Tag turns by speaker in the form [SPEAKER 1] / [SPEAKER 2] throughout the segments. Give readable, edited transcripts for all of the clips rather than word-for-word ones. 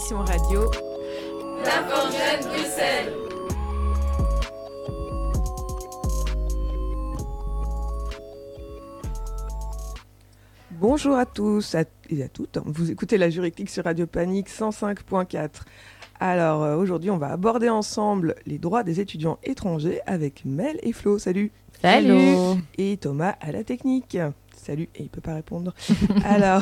[SPEAKER 1] l'émission radio
[SPEAKER 2] L'Infogène Bruxelles.
[SPEAKER 3] Bonjour à tous et à toutes. Vous écoutez la Juridique sur Radio Panique 105.4. Alors aujourd'hui, on va aborder ensemble les droits des étudiants étrangers avec Mel et Flo. Salut.
[SPEAKER 1] Salut.
[SPEAKER 3] Et Thomas à la technique. Salut, et il ne peut pas répondre. Alors,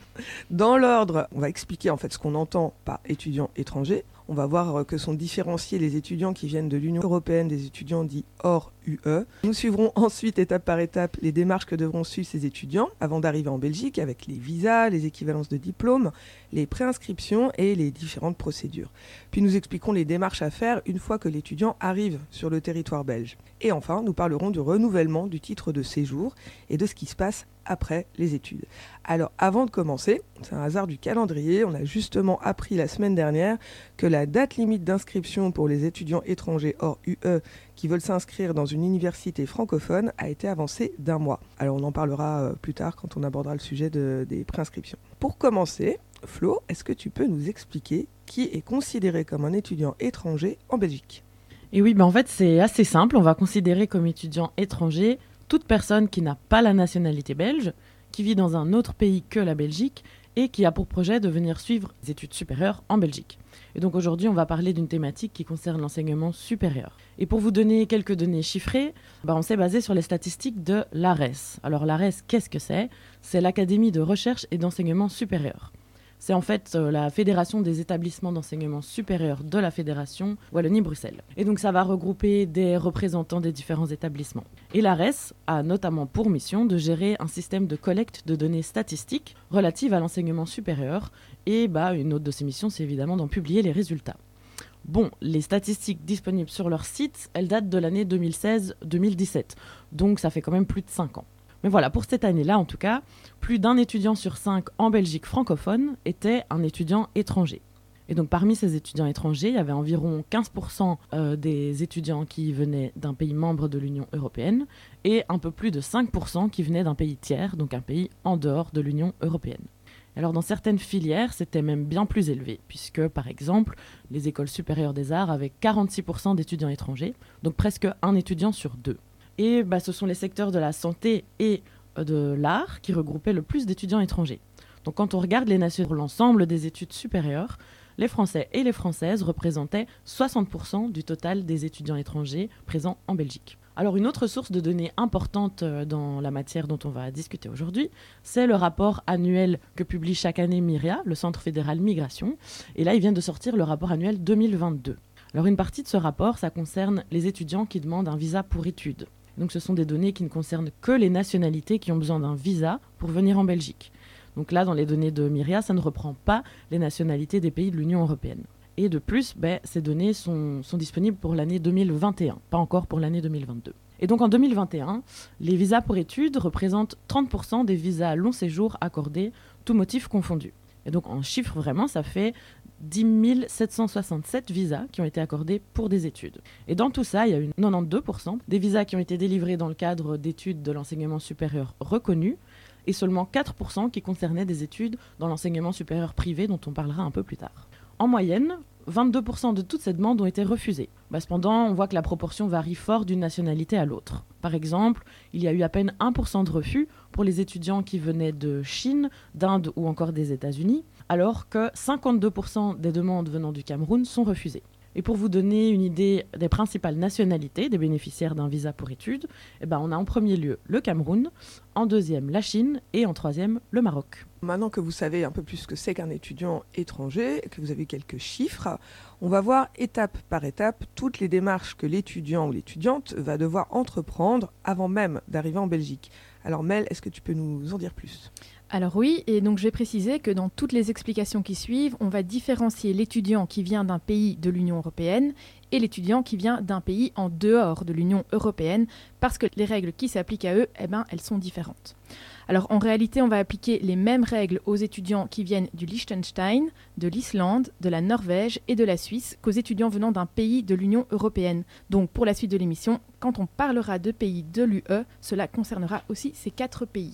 [SPEAKER 3] dans l'ordre, on va expliquer en fait ce qu'on entend par étudiants étrangers. On va voir que sont différenciés les étudiants qui viennent de l'Union européenne des étudiants dits hors UE. Nous suivrons ensuite, étape par étape, les démarches que devront suivre ces étudiants avant d'arriver en Belgique avec les visas, les équivalences de diplômes, les préinscriptions et les différentes procédures. Puis nous expliquerons les démarches à faire une fois que l'étudiant arrive sur le territoire belge. Et enfin, nous parlerons du renouvellement du titre de séjour et de ce qui se passe après les études. Alors avant de commencer, c'est un hasard du calendrier, on a justement appris la semaine dernière que la date limite d'inscription pour les étudiants étrangers hors UE qui veulent s'inscrire dans une université francophone a été avancée d'1 mois. Alors on en parlera plus tard quand on abordera le sujet des préinscriptions. Pour commencer, Flo, est-ce que tu peux nous expliquer qui est considéré comme un étudiant étranger en Belgique ?
[SPEAKER 4] Et oui, en fait c'est assez simple, on va considérer comme étudiant étranger toute personne qui n'a pas la nationalité belge, qui vit dans un autre pays que la Belgique et qui a pour projet de venir suivre des études supérieures en Belgique. Et donc aujourd'hui, on va parler d'une thématique qui concerne l'enseignement supérieur. Et pour vous donner quelques données chiffrées, on s'est basé sur les statistiques de l'ARES. Alors l'ARES, qu'est-ce que c'est ? C'est l'Académie de recherche et d'enseignement supérieur. C'est en fait la fédération des établissements d'enseignement supérieur de la Fédération Wallonie-Bruxelles. Et donc ça va regrouper des représentants des différents établissements. Et l'ARES a notamment pour mission de gérer un système de collecte de données statistiques relatives à l'enseignement supérieur. Et une autre de ses missions, c'est évidemment d'en publier les résultats. Les statistiques disponibles sur leur site, elles datent de l'année 2016-2017. Donc ça fait quand même plus de 5 ans. Mais voilà, pour cette année-là, en tout cas, plus d'un étudiant sur 5 en Belgique francophone était un étudiant étranger. Et donc parmi ces étudiants étrangers, il y avait environ 15% des étudiants qui venaient d'un pays membre de l'Union européenne et un peu plus de 5% qui venaient d'un pays tiers, donc un pays en dehors de l'Union européenne. Alors dans certaines filières, c'était même bien plus élevé, puisque par exemple, les écoles supérieures des arts avaient 46% d'étudiants étrangers, donc presque un étudiant sur 2. Et ce sont les secteurs de la santé et de l'art qui regroupaient le plus d'étudiants étrangers. Donc quand on regarde les nations pour l'ensemble des études supérieures, les Français et les Françaises représentaient 60% du total des étudiants étrangers présents en Belgique. Alors une autre source de données importante dans la matière dont on va discuter aujourd'hui, c'est le rapport annuel que publie chaque année MIRIA, le Centre fédéral migration. Et là, il vient de sortir le rapport annuel 2022. Alors une partie de ce rapport, ça concerne les étudiants qui demandent un visa pour études. Donc ce sont des données qui ne concernent que les nationalités qui ont besoin d'un visa pour venir en Belgique. Donc là, dans les données de MIRIA, ça ne reprend pas les nationalités des pays de l'Union européenne. Et de plus, ces données sont disponibles pour l'année 2021, pas encore pour l'année 2022. Et donc en 2021, les visas pour études représentent 30% des visas long séjour accordés, tous motifs confondus. Et donc en chiffres vraiment, ça fait 10 767 visas qui ont été accordés pour des études. Et dans tout ça, il y a eu 92% des visas qui ont été délivrés dans le cadre d'études de l'enseignement supérieur reconnues et seulement 4% qui concernaient des études dans l'enseignement supérieur privé dont on parlera un peu plus tard. En moyenne, 22% de toutes ces demandes ont été refusées. Cependant, on voit que la proportion varie fort d'une nationalité à l'autre. Par exemple, il y a eu à peine 1% de refus pour les étudiants qui venaient de Chine, d'Inde ou encore des États-Unis, alors que 52% des demandes venant du Cameroun sont refusées. Et pour vous donner une idée des principales nationalités des bénéficiaires d'un visa pour études, on a en premier lieu le Cameroun, en deuxième la Chine et en troisième le Maroc.
[SPEAKER 3] Maintenant que vous savez un peu plus ce que c'est qu'un étudiant étranger, que vous avez quelques chiffres, on va voir étape par étape toutes les démarches que l'étudiant ou l'étudiante va devoir entreprendre avant même d'arriver en Belgique. Alors Mel, est-ce que tu peux nous en dire plus ?
[SPEAKER 1] Alors oui, et donc je vais préciser que dans toutes les explications qui suivent, on va différencier l'étudiant qui vient d'un pays de l'Union européenne et l'étudiant qui vient d'un pays en dehors de l'Union européenne, parce que les règles qui s'appliquent à eux, elles sont différentes. Alors en réalité, on va appliquer les mêmes règles aux étudiants qui viennent du Liechtenstein, de l'Islande, de la Norvège et de la Suisse qu'aux étudiants venant d'un pays de l'Union européenne. Donc pour la suite de l'émission, quand on parlera de pays de l'UE, cela concernera aussi ces 4 pays.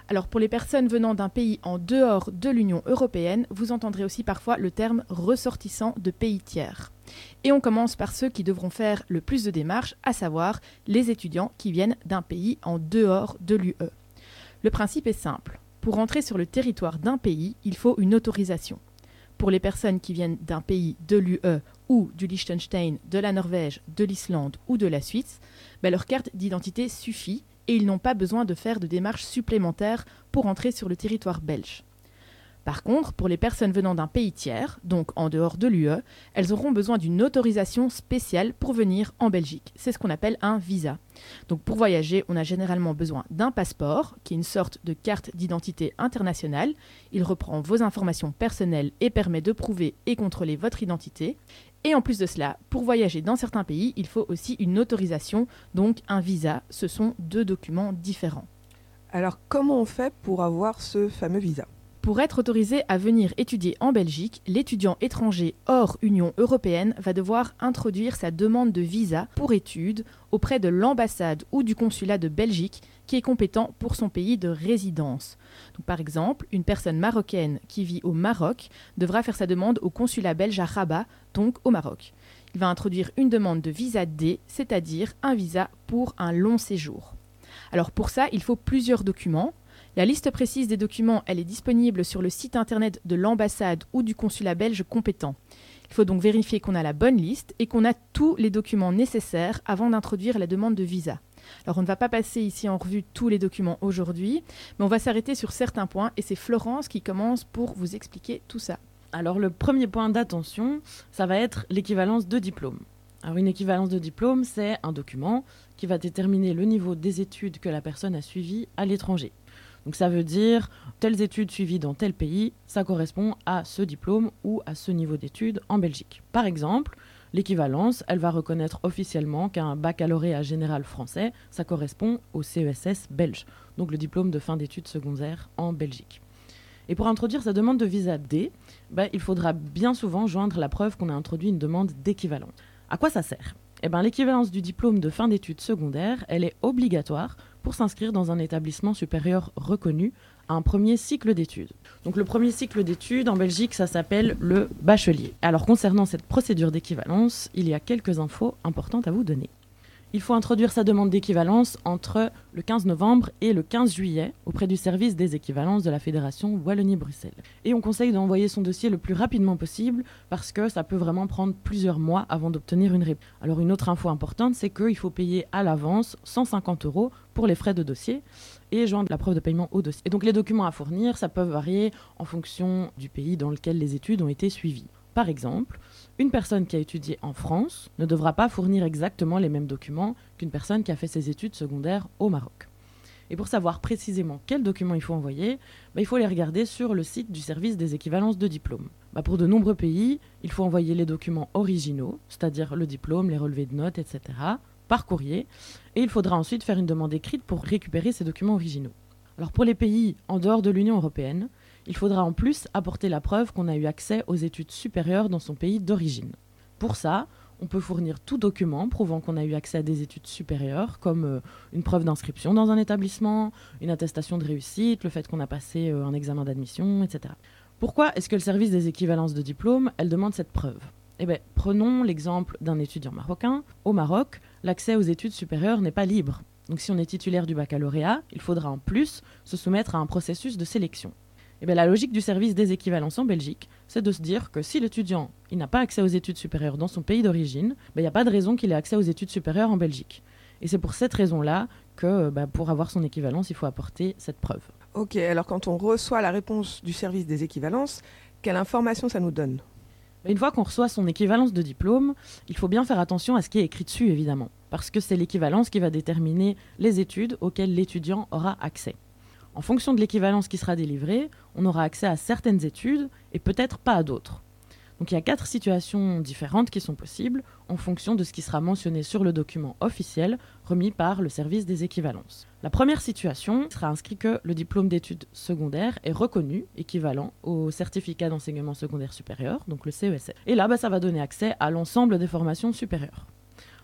[SPEAKER 1] Alors pour les personnes venant d'un pays en dehors de l'Union européenne, vous entendrez aussi parfois le terme ressortissant de pays tiers. Et on commence par ceux qui devront faire le plus de démarches, à savoir les étudiants qui viennent d'un pays en dehors de l'UE. Le principe est simple. Pour entrer sur le territoire d'un pays, il faut une autorisation. Pour les personnes qui viennent d'un pays de l'UE ou du Liechtenstein, de la Norvège, de l'Islande ou de la Suisse, leur carte d'identité suffit et ils n'ont pas besoin de faire de démarches supplémentaires pour entrer sur le territoire belge. Par contre, pour les personnes venant d'un pays tiers, donc en dehors de l'UE, elles auront besoin d'une autorisation spéciale pour venir en Belgique. C'est ce qu'on appelle un visa. Donc pour voyager, on a généralement besoin d'un passeport, qui est une sorte de carte d'identité internationale. Il reprend vos informations personnelles et permet de prouver et contrôler votre identité. Et en plus de cela, pour voyager dans certains pays, il faut aussi une autorisation, donc un visa. Ce sont deux documents différents.
[SPEAKER 3] Alors comment on fait pour avoir ce fameux visa ?
[SPEAKER 1] Pour être autorisé à venir étudier en Belgique, l'étudiant étranger hors Union européenne va devoir introduire sa demande de visa pour études auprès de l'ambassade ou du consulat de Belgique qui est compétent pour son pays de résidence. Donc, par exemple, une personne marocaine qui vit au Maroc devra faire sa demande au consulat belge à Rabat, donc au Maroc. Il va introduire une demande de visa D, c'est-à-dire un visa pour un long séjour. Alors pour ça, il faut plusieurs documents. La liste précise des documents, elle est disponible sur le site internet de l'ambassade ou du consulat belge compétent. Il faut donc vérifier qu'on a la bonne liste et qu'on a tous les documents nécessaires avant d'introduire la demande de visa. Alors on ne va pas passer ici en revue tous les documents aujourd'hui, mais on va s'arrêter sur certains points et c'est Florence qui commence pour vous expliquer tout ça.
[SPEAKER 4] Alors le premier point d'attention, ça va être l'équivalence de diplôme. Alors une équivalence de diplôme, c'est un document qui va déterminer le niveau des études que la personne a suivies à l'étranger. Donc ça veut dire telles études suivies dans tel pays, ça correspond à ce diplôme ou à ce niveau d'études en Belgique. Par exemple, l'équivalence, elle va reconnaître officiellement qu'un baccalauréat général français, ça correspond au CESS belge, donc le diplôme de fin d'études secondaires en Belgique. Et pour introduire sa demande de visa D, il faudra bien souvent joindre la preuve qu'on a introduit une demande d'équivalence. À quoi ça sert ? L'équivalence du diplôme de fin d'études secondaires, elle est obligatoire pour s'inscrire dans un établissement supérieur reconnu à un premier cycle d'études. Donc le premier cycle d'études en Belgique, ça s'appelle le bachelier. Alors concernant cette procédure d'équivalence, il y a quelques infos importantes à vous donner. Il faut introduire sa demande d'équivalence entre le 15 novembre et le 15 juillet auprès du service des équivalences de la Fédération Wallonie-Bruxelles. Et on conseille d'envoyer son dossier le plus rapidement possible parce que ça peut vraiment prendre plusieurs mois avant d'obtenir une réponse. Alors une autre info importante, c'est qu'il faut payer à l'avance 150 € pour les frais de dossier et joindre la preuve de paiement au dossier. Et donc les documents à fournir, ça peut varier en fonction du pays dans lequel les études ont été suivies. Par exemple, une personne qui a étudié en France ne devra pas fournir exactement les mêmes documents qu'une personne qui a fait ses études secondaires au Maroc. Et pour savoir précisément quels documents il faut envoyer, il faut les regarder sur le site du service des équivalences de diplômes. Pour de nombreux pays, il faut envoyer les documents originaux, c'est-à-dire le diplôme, les relevés de notes, etc., par courrier, et il faudra ensuite faire une demande écrite pour récupérer ces documents originaux. Alors pour les pays en dehors de l'Union européenne, il faudra en plus apporter la preuve qu'on a eu accès aux études supérieures dans son pays d'origine. Pour ça, on peut fournir tout document prouvant qu'on a eu accès à des études supérieures, comme une preuve d'inscription dans un établissement, une attestation de réussite, le fait qu'on a passé un examen d'admission, etc. Pourquoi est-ce que le service des équivalences de diplôme, elle demande cette preuve ? Prenons l'exemple d'un étudiant marocain. Au Maroc, l'accès aux études supérieures n'est pas libre. Donc si on est titulaire du baccalauréat, il faudra en plus se soumettre à un processus de sélection. La logique du service des équivalences en Belgique, c'est de se dire que si l'étudiant il n'a pas accès aux études supérieures dans son pays d'origine, il n'y a pas de raison qu'il ait accès aux études supérieures en Belgique. Et c'est pour cette raison-là que pour avoir son équivalence, il faut apporter cette preuve.
[SPEAKER 3] Ok, alors quand on reçoit la réponse du service des équivalences, quelle information ça nous donne ?
[SPEAKER 4] Une fois qu'on reçoit son équivalence de diplôme, il faut bien faire attention à ce qui est écrit dessus, évidemment, parce que c'est l'équivalence qui va déterminer les études auxquelles l'étudiant aura accès. En fonction de l'équivalence qui sera délivrée, on aura accès à certaines études et peut-être pas à d'autres. Donc il y a 4 situations différentes qui sont possibles en fonction de ce qui sera mentionné sur le document officiel remis par le service des équivalences. La première situation sera inscrit que le diplôme d'études secondaires est reconnu équivalent au certificat d'enseignement secondaire supérieur, donc le CESS. Et là, ça va donner accès à l'ensemble des formations supérieures.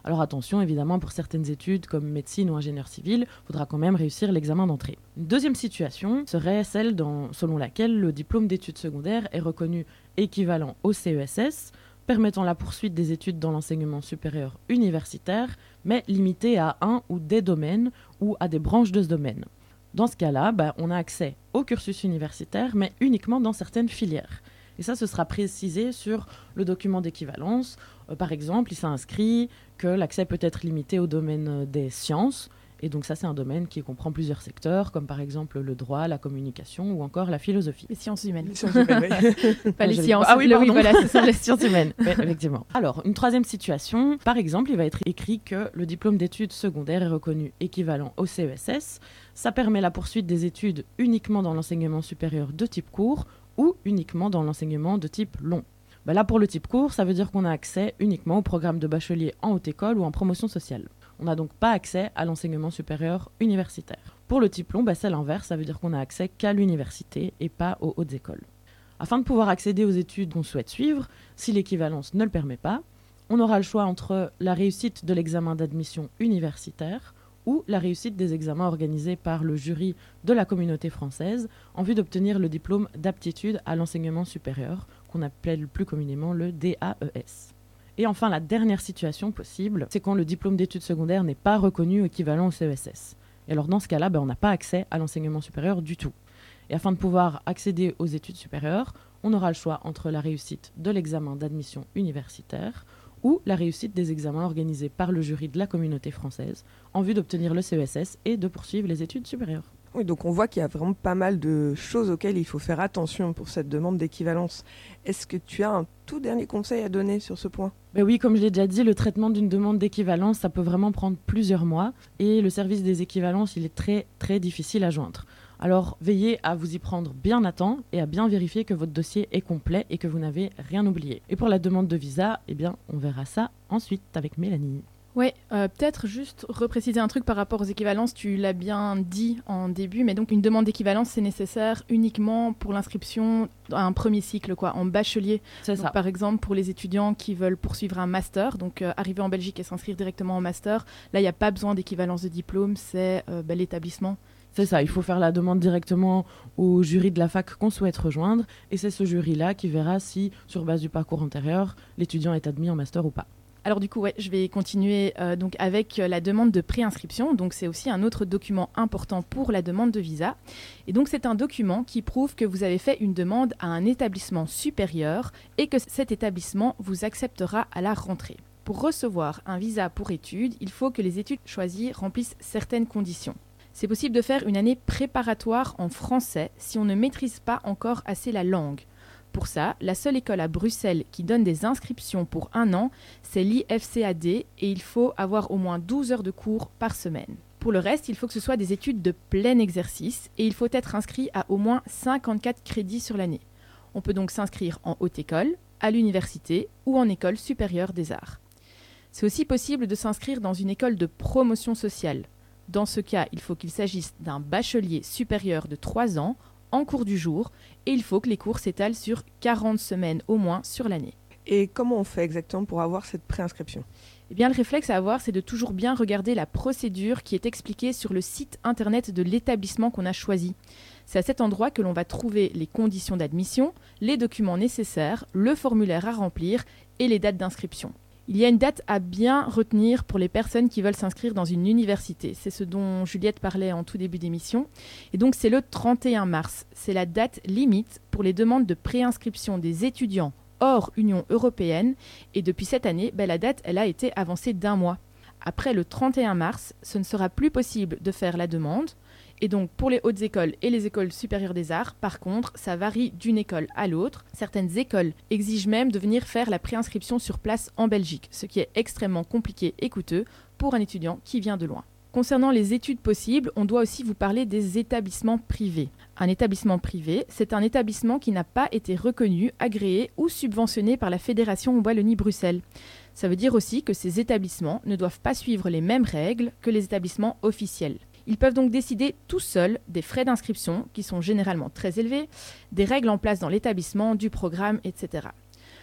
[SPEAKER 4] Alors attention, évidemment, pour certaines études comme médecine ou ingénieur civil, il faudra quand même réussir l'examen d'entrée. Une deuxième situation serait celle selon laquelle le diplôme d'études secondaires est reconnu équivalent au CESS, permettant la poursuite des études dans l'enseignement supérieur universitaire, mais limité à un ou des domaines ou à des branches de ce domaine. Dans ce cas-là, on a accès au cursus universitaire, mais uniquement dans certaines filières. Et ça, ce sera précisé sur le document d'équivalence. Par exemple, il s'inscrit que l'accès peut être limité au domaine des sciences. Et donc ça, c'est un domaine qui comprend plusieurs secteurs, comme par exemple le droit, la communication ou encore la philosophie.
[SPEAKER 1] Les sciences humaines.
[SPEAKER 3] Les sciences humaines, oui.
[SPEAKER 1] Pas les sciences.
[SPEAKER 4] Ah oui, pardon.
[SPEAKER 1] Voilà, ce sont les sciences humaines.
[SPEAKER 4] Oui, effectivement. Alors, une troisième situation, par exemple, il va être écrit que le diplôme d'études secondaires est reconnu équivalent au CESS. Ça permet la poursuite des études uniquement dans l'enseignement supérieur de type court ou uniquement dans l'enseignement de type long. Là, pour le type court, ça veut dire qu'on a accès uniquement au programme de bachelier en haute école ou en promotion sociale. On n'a donc pas accès à l'enseignement supérieur universitaire. Pour le type long, c'est l'inverse, ça veut dire qu'on n'a accès qu'à l'université et pas aux hautes écoles. Afin de pouvoir accéder aux études qu'on souhaite suivre, si l'équivalence ne le permet pas, on aura le choix entre la réussite de l'examen d'admission universitaire ou la réussite des examens organisés par le jury de la communauté française en vue d'obtenir le diplôme d'aptitude à l'enseignement supérieur, qu'on appelle plus communément le DAES. Et enfin, la dernière situation possible, c'est quand le diplôme d'études secondaires n'est pas reconnu équivalent au CESS. Et alors dans ce cas-là, on n'a pas accès à l'enseignement supérieur du tout. Et afin de pouvoir accéder aux études supérieures, on aura le choix entre la réussite de l'examen d'admission universitaire ou la réussite des examens organisés par le jury de la communauté française en vue d'obtenir le CESS et de poursuivre les études supérieures.
[SPEAKER 3] Oui, donc on voit qu'il y a vraiment pas mal de choses auxquelles il faut faire attention pour cette demande d'équivalence. Est-ce que tu as un tout dernier conseil à donner sur ce point ?
[SPEAKER 4] Oui, comme je l'ai déjà dit, le traitement d'une demande d'équivalence, ça peut vraiment prendre plusieurs mois et le service des équivalences, il est très très difficile à joindre. Alors veillez à vous y prendre bien à temps et à bien vérifier que votre dossier est complet et que vous n'avez rien oublié. Et pour la demande de visa, on verra ça ensuite avec Mélanie.
[SPEAKER 1] Oui, peut-être juste repréciser un truc par rapport aux équivalences. Tu l'as bien dit en début, mais donc une demande d'équivalence, c'est nécessaire uniquement pour l'inscription à un premier cycle, en bachelier.
[SPEAKER 4] C'est ça.
[SPEAKER 1] Par exemple, pour les étudiants qui veulent poursuivre un master, donc arriver en Belgique et s'inscrire directement en master, là, il n'y a pas besoin d'équivalence de diplôme, c'est l'établissement.
[SPEAKER 4] C'est ça, il faut faire la demande directement au jury de la fac qu'on souhaite rejoindre, et c'est ce jury-là qui verra si, sur base du parcours antérieur, l'étudiant est admis en master ou pas.
[SPEAKER 1] Alors du coup, je vais continuer donc avec la demande de préinscription. Donc c'est aussi un autre document important pour la demande de visa. Et donc c'est un document qui prouve que vous avez fait une demande à un établissement supérieur et que cet établissement vous acceptera à la rentrée. Pour recevoir un visa pour études, il faut que les études choisies remplissent certaines conditions. C'est possible de faire une année préparatoire en français si on ne maîtrise pas encore assez la langue. Pour ça, la seule école à Bruxelles qui donne des inscriptions pour 1 an, c'est l'IFCAD et il faut avoir au moins 12 heures de cours par semaine. Pour le reste, il faut que ce soit des études de plein exercice et il faut être inscrit à au moins 54 crédits sur l'année. On peut donc s'inscrire en haute école, à l'université ou en école supérieure des arts. C'est aussi possible de s'inscrire dans une école de promotion sociale. Dans ce cas, il faut qu'il s'agisse d'un bachelier supérieur de 3 ans en cours du jour et il faut que les cours s'étalent sur 40 semaines au moins sur l'année.
[SPEAKER 3] Et comment on fait exactement pour avoir cette préinscription ?
[SPEAKER 1] Le réflexe à avoir, c'est de toujours bien regarder la procédure qui est expliquée sur le site internet de l'établissement qu'on a choisi. C'est à cet endroit que l'on va trouver les conditions d'admission, les documents nécessaires, le formulaire à remplir et les dates d'inscription. Il y a une date à bien retenir pour les personnes qui veulent s'inscrire dans une université. C'est ce dont Juliette parlait en tout début d'émission. Et donc c'est le 31 mars. C'est la date limite pour les demandes de préinscription des étudiants hors Union européenne. Et depuis cette année, la date elle a été avancée d'1 mois. Après le 31 mars, ce ne sera plus possible de faire la demande. Et donc pour les hautes écoles et les écoles supérieures des arts, par contre, ça varie d'une école à l'autre. Certaines écoles exigent même de venir faire la préinscription sur place en Belgique, ce qui est extrêmement compliqué et coûteux pour un étudiant qui vient de loin. Concernant les études possibles, on doit aussi vous parler des établissements privés. Un établissement privé, c'est un établissement qui n'a pas été reconnu, agréé ou subventionné par la Fédération Wallonie-Bruxelles. Ça veut dire aussi que ces établissements ne doivent pas suivre les mêmes règles que les établissements officiels. Ils peuvent donc décider tout seuls des frais d'inscription, qui sont généralement très élevés, des règles en place dans l'établissement, du programme, etc.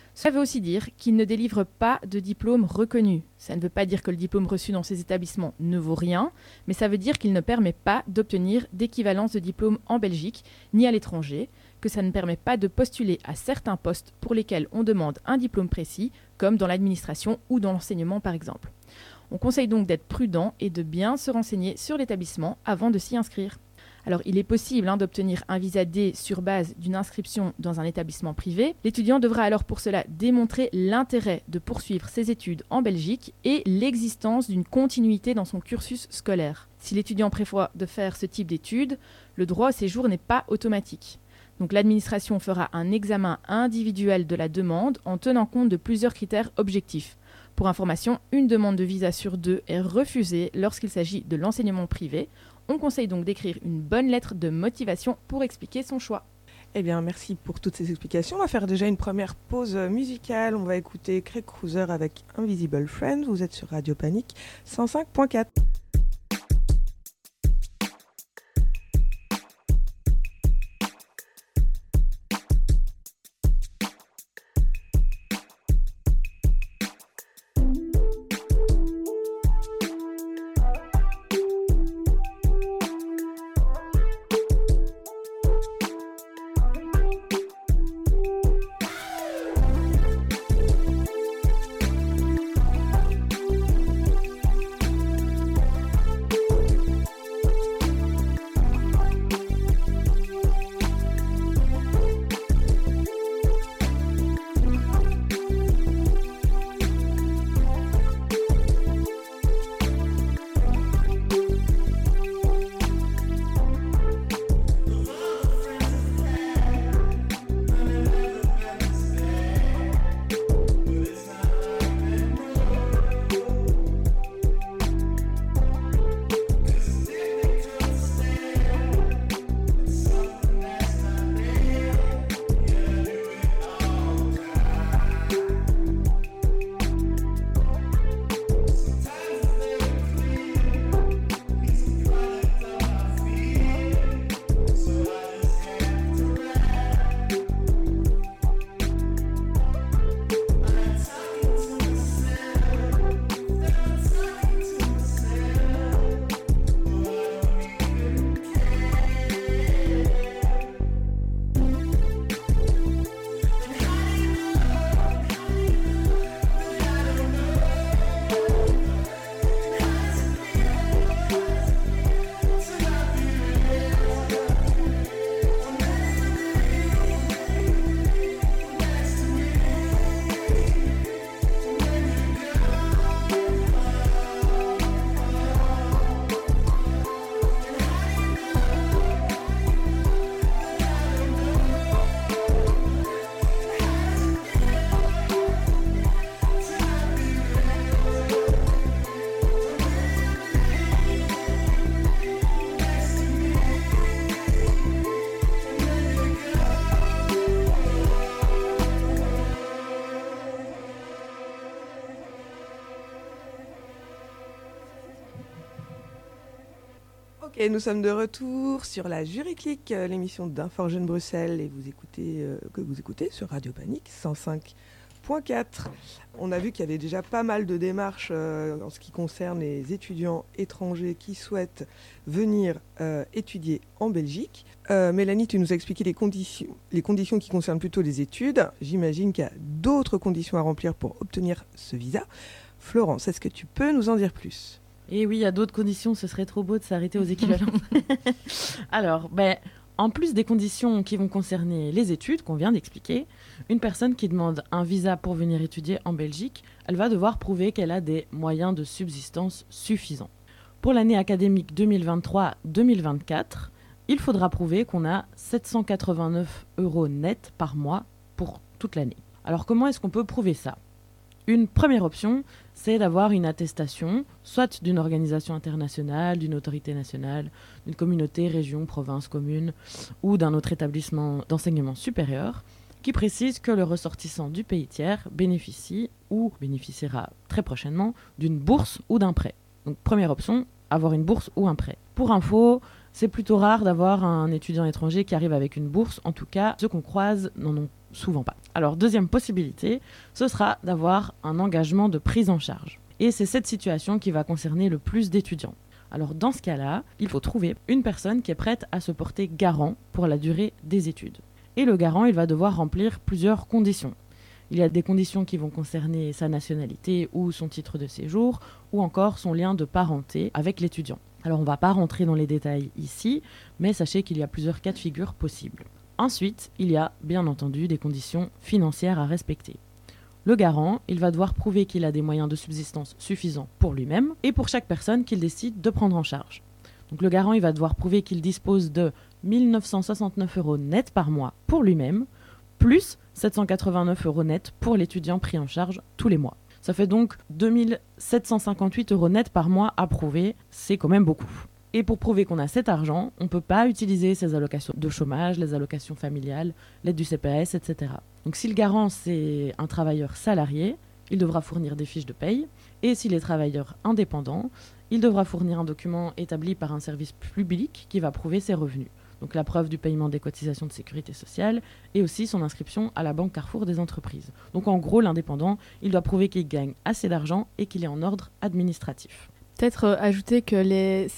[SPEAKER 1] Ça veut aussi dire qu'il ne délivre pas de diplôme reconnu. Ça ne veut pas dire que le diplôme reçu dans ces établissements ne vaut rien, mais ça veut dire qu'il ne permet pas d'obtenir d'équivalence de diplôme en Belgique ni à l'étranger, que ça ne permet pas de postuler à certains postes pour lesquels on demande un diplôme précis, comme dans l'administration ou dans l'enseignement par exemple. On conseille donc d'être prudent et de bien se renseigner sur l'établissement avant de s'y inscrire. Alors, il est possible d'obtenir un visa D sur base d'une inscription dans un établissement privé. L'étudiant devra alors pour cela démontrer l'intérêt de poursuivre ses études en Belgique et l'existence d'une continuité dans son cursus scolaire. Si l'étudiant prévoit de faire ce type d'études, le droit au séjour n'est pas automatique. Donc l'administration fera un examen individuel de la demande en tenant compte de plusieurs critères objectifs. Pour information, une demande de visa sur 2 est refusée lorsqu'il s'agit de l'enseignement privé. On conseille donc d'écrire une bonne lettre de motivation pour expliquer son choix.
[SPEAKER 3] Eh bien, merci pour toutes ces explications. On va faire déjà une première pause musicale. On va écouter Craig Cruiser avec Invisible Friend. Vous êtes sur Radio Panique 105.4. Ok, nous sommes de retour sur la Jury Click, l'émission d'Info-Jeune Bruxelles, et que vous écoutez sur Radio Panique 105.4. On a vu qu'il y avait déjà pas mal de démarches en ce qui concerne les étudiants étrangers qui souhaitent venir étudier en Belgique. Mélanie, tu nous as expliqué les conditions qui concernent plutôt les études. J'imagine qu'il y a d'autres conditions à remplir pour obtenir ce visa. Florence, est-ce que tu peux nous en dire plus ?
[SPEAKER 4] Et oui, il y a d'autres conditions, ce serait trop beau de s'arrêter aux équivalents. Alors, en plus des conditions qui vont concerner les études qu'on vient d'expliquer, une personne qui demande un visa pour venir étudier en Belgique, elle va devoir prouver qu'elle a des moyens de subsistance suffisants. Pour l'année académique 2023-2024, il faudra prouver qu'on a 789 € net par mois pour toute l'année. Alors comment est-ce qu'on peut prouver ça ? Une première option, c'est d'avoir une attestation, soit d'une organisation internationale, d'une autorité nationale, d'une communauté, région, province, commune, ou d'un autre établissement d'enseignement supérieur, qui précise que le ressortissant du pays tiers bénéficie ou bénéficiera très prochainement d'une bourse ou d'un prêt. Donc première option, avoir une bourse ou un prêt. Pour info, c'est plutôt rare d'avoir un étudiant étranger qui arrive avec une bourse. En tout cas, ceux qu'on croise n'en ont souvent pas. Alors, deuxième possibilité, ce sera d'avoir un engagement de prise en charge. Et c'est cette situation qui va concerner le plus d'étudiants. Alors, dans ce cas-là, il faut trouver une personne qui est prête à se porter garant pour la durée des études. Et le garant, il va devoir remplir plusieurs conditions. Il y a des conditions qui vont concerner sa nationalité ou son titre de séjour, ou encore son lien de parenté avec l'étudiant. Alors on ne va pas rentrer dans les détails ici, mais sachez qu'il y a plusieurs cas de figure possibles. Ensuite, il y a bien entendu des conditions financières à respecter. Le garant, il va devoir prouver qu'il a des moyens de subsistance suffisants pour lui-même et pour chaque personne qu'il décide de prendre en charge. Donc le garant, il va devoir prouver qu'il dispose de 1 969 € net par mois pour lui-même, plus 789 € net pour l'étudiant pris en charge tous les mois. Ça fait donc 2 758 € net par mois à prouver, c'est quand même beaucoup. Et pour prouver qu'on a cet argent, on ne peut pas utiliser ses allocations de chômage, les allocations familiales, l'aide du CPS, etc. Donc si le garant c'est un travailleur salarié, il devra fournir des fiches de paye. Et s'il est travailleur indépendant, il devra fournir un document établi par un service public qui va prouver ses revenus. Donc la preuve du paiement des cotisations de sécurité sociale et aussi son inscription à la banque Carrefour des entreprises. Donc en gros, l'indépendant, il doit prouver qu'il gagne assez d'argent et qu'il est en ordre administratif.
[SPEAKER 1] Peut-être ajouter que les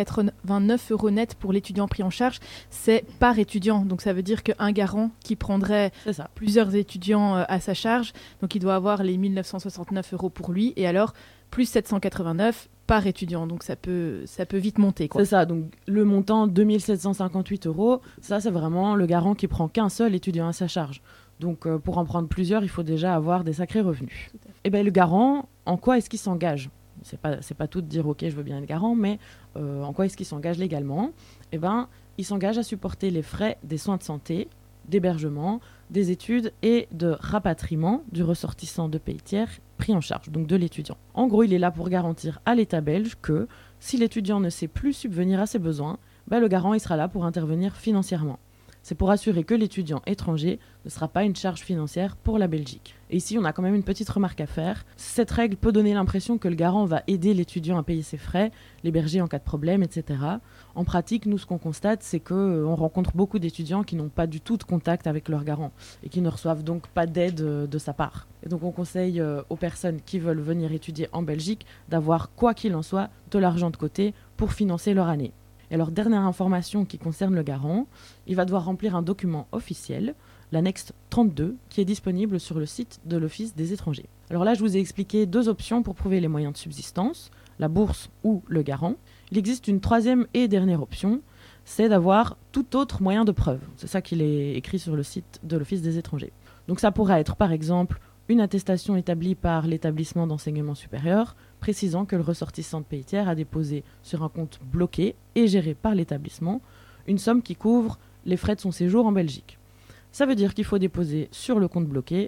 [SPEAKER 1] 789 € net pour l'étudiant pris en charge, c'est par étudiant. Donc ça veut dire qu'un garant qui prendrait plusieurs étudiants à sa charge, donc il doit avoir les 1 969 € pour lui et alors plus 789 par étudiant. Donc ça peut vite monter, quoi.
[SPEAKER 4] C'est ça, donc le montant 2 758 €, ça c'est vraiment le garant qui prend qu'un seul étudiant à sa charge. Donc pour en prendre plusieurs, il faut déjà avoir des sacrés revenus. Et bien le garant, en quoi est-ce qu'il s'engage ? C'est pas tout de dire ok je veux bien être garant, mais en quoi est-ce qu'il s'engage légalement ? Eh ben, il s'engage à supporter les frais des soins de santé, d'hébergement, des études et de rapatriement du ressortissant de pays tiers pris en charge, donc de l'étudiant. En gros, il est là pour garantir à l'État belge que si l'étudiant ne sait plus subvenir à ses besoins, le garant il sera là pour intervenir financièrement. C'est pour assurer que l'étudiant étranger ne sera pas une charge financière pour la Belgique. Et ici, on a quand même une petite remarque à faire. Cette règle peut donner l'impression que le garant va aider l'étudiant à payer ses frais, l'héberger en cas de problème, etc. En pratique, nous, ce qu'on constate, c'est qu'on rencontre beaucoup d'étudiants qui n'ont pas du tout de contact avec leur garant et qui ne reçoivent donc pas d'aide de sa part. Et donc, on conseille aux personnes qui veulent venir étudier en Belgique d'avoir, quoi qu'il en soit, de l'argent de côté pour financer leur année. Et alors, dernière information qui concerne le garant, il va devoir remplir un document officiel, l'annexe 32, qui est disponible sur le site de l'Office des étrangers. Alors là, je vous ai expliqué 2 options pour prouver les moyens de subsistance, la bourse ou le garant. Il existe une 3e et dernière option, c'est d'avoir tout autre moyen de preuve. C'est ça qu'il est écrit sur le site de l'Office des étrangers. Donc ça pourra être par exemple une attestation établie par l'établissement d'enseignement supérieur précisant que le ressortissant de pays tiers a déposé sur un compte bloqué et géré par l'établissement une somme qui couvre les frais de son séjour en Belgique. Ça veut dire qu'il faut déposer sur le compte bloqué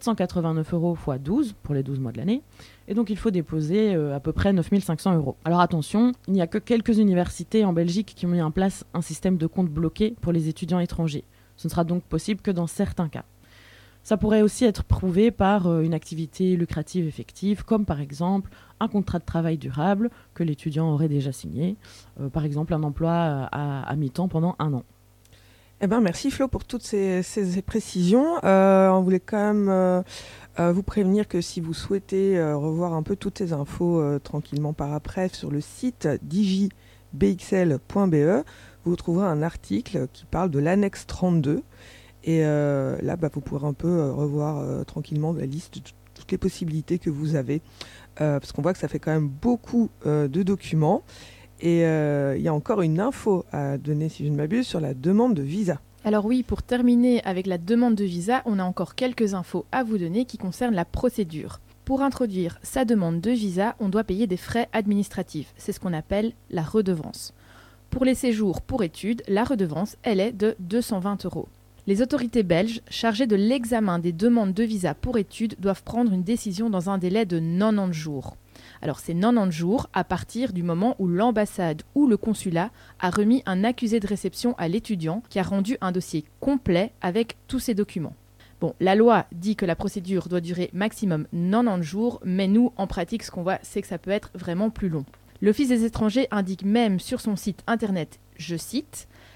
[SPEAKER 4] 789 € x 12 pour les 12 mois de l'année, et donc il faut déposer à peu près 9 500 €. Alors attention, il n'y a que quelques universités en Belgique qui ont mis en place un système de compte bloqué pour les étudiants étrangers. Ce ne sera donc possible que dans certains cas. Ça pourrait aussi être prouvé par une activité lucrative effective, comme par exemple un contrat de travail durable que l'étudiant aurait déjà signé, par exemple un emploi à mi-temps pendant 1 an.
[SPEAKER 3] Eh ben, merci Flo pour toutes ces précisions. On voulait quand même vous prévenir que si vous souhaitez revoir un peu toutes ces infos tranquillement par après sur le site digibxl.be, vous trouverez un article qui parle de l'annexe 32. Et là, vous pourrez un peu revoir tranquillement la liste de toutes les possibilités que vous avez. Parce qu'on voit que ça fait quand même beaucoup de documents. Et il y a encore une info à donner, si je ne m'abuse, sur la demande de visa.
[SPEAKER 1] Alors oui, pour terminer avec la demande de visa, on a encore quelques infos à vous donner qui concernent la procédure. Pour introduire sa demande de visa, on doit payer des frais administratifs. C'est ce qu'on appelle la redevance. Pour les séjours pour études, la redevance, elle est de 220 €. Les autorités belges chargées de l'examen des demandes de visa pour études doivent prendre une décision dans un délai de 90 jours. Alors c'est 90 jours à partir du moment où l'ambassade ou le consulat a remis un accusé de réception à l'étudiant qui a rendu un dossier complet avec tous ses documents. Bon, la loi dit que la procédure doit durer maximum 90 jours, mais nous, en pratique, ce qu'on voit, c'est que ça peut être vraiment plus long. L'Office des étrangers indique même sur son site internet, je cite,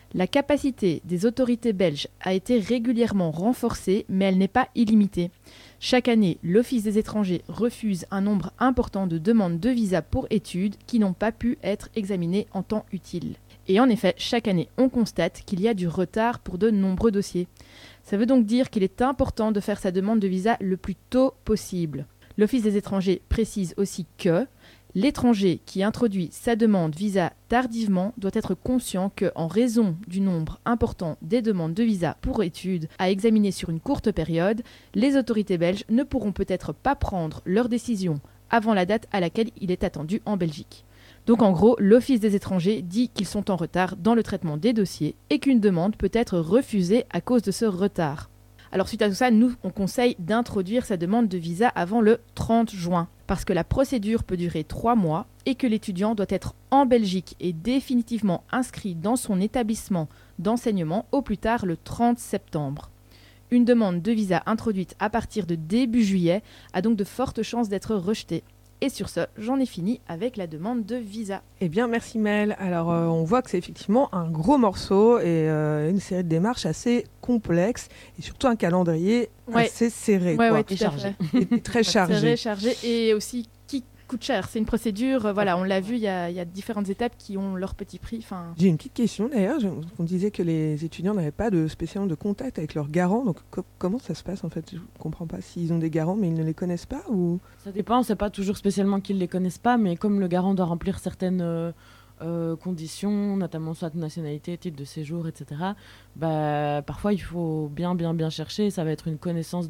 [SPEAKER 1] La capacité des autorités belges a été régulièrement renforcée, mais elle n'est pas illimitée. Chaque année, l'Office des étrangers refuse un nombre important de demandes de visa pour études qui n'ont pas pu être examinées en temps utile. Et en effet, chaque année, on constate qu'il y a du retard pour de nombreux dossiers. Ça veut donc dire qu'il est important de faire sa demande de visa le plus tôt possible. L'Office des étrangers précise aussi que l'étranger qui introduit sa demande visa tardivement doit être conscient qu'en raison du nombre important des demandes de visa pour études à examiner sur une courte période, les autorités belges ne pourront peut-être pas prendre leur décision avant la date à laquelle il est attendu en Belgique. Donc en gros, l'Office des étrangers dit qu'ils sont en retard dans le traitement des dossiers et qu'une demande peut être refusée à cause de ce retard. Alors suite à tout ça, nous, on conseille d'introduire sa demande de visa avant le 30 juin, parce que la procédure peut durer 3 mois et que l'étudiant doit être en Belgique et définitivement inscrit dans son établissement d'enseignement au plus tard le 30 septembre. Une demande de visa introduite à partir de début juillet a donc de fortes chances d'être rejetée. Et sur ce, j'en ai fini avec la demande de visa.
[SPEAKER 3] Eh bien, merci Mel. Alors, on voit que c'est effectivement un gros morceau et une série de démarches assez complexes et surtout un calendrier assez serré.
[SPEAKER 1] Ouais,
[SPEAKER 3] Et
[SPEAKER 1] chargé.
[SPEAKER 3] Et très chargé.
[SPEAKER 1] Chargé et aussi qui coûte cher. C'est une procédure, on l'a vu, il y a différentes étapes qui ont leur petit prix.
[SPEAKER 3] J'ai une petite question d'ailleurs. On disait que les étudiants n'avaient pas spécialement de contact avec leurs garants. Donc comment ça se passe en fait? Je ne comprends pas s'ils ont des garants mais ils ne les connaissent pas ou...
[SPEAKER 4] Ça dépend, c'est pas toujours spécialement qu'ils les connaissent pas, mais comme le garant doit remplir certaines conditions, notamment soit de nationalité, titre de séjour, etc. Parfois il faut bien chercher. Ça va être une connaissance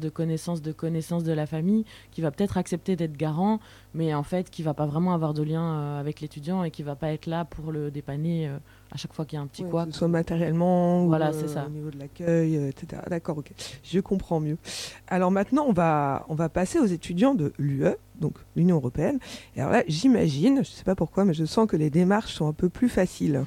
[SPEAKER 4] de la famille qui va peut-être accepter d'être garant, mais en fait qui va pas vraiment avoir de lien avec l'étudiant et qui va pas être là pour le dépanner à chaque fois qu'il y a un petit couac.
[SPEAKER 3] Que ce soit matériellement
[SPEAKER 4] voilà,
[SPEAKER 3] ou
[SPEAKER 4] c'est ça.
[SPEAKER 3] Au niveau de l'accueil, etc. D'accord, ok. Je comprends mieux. Alors maintenant, on va passer aux étudiants de l'UE, donc l'Union européenne. Et alors là, j'imagine, je ne sais pas pourquoi, mais je sens que les démarches sont un peu plus faciles.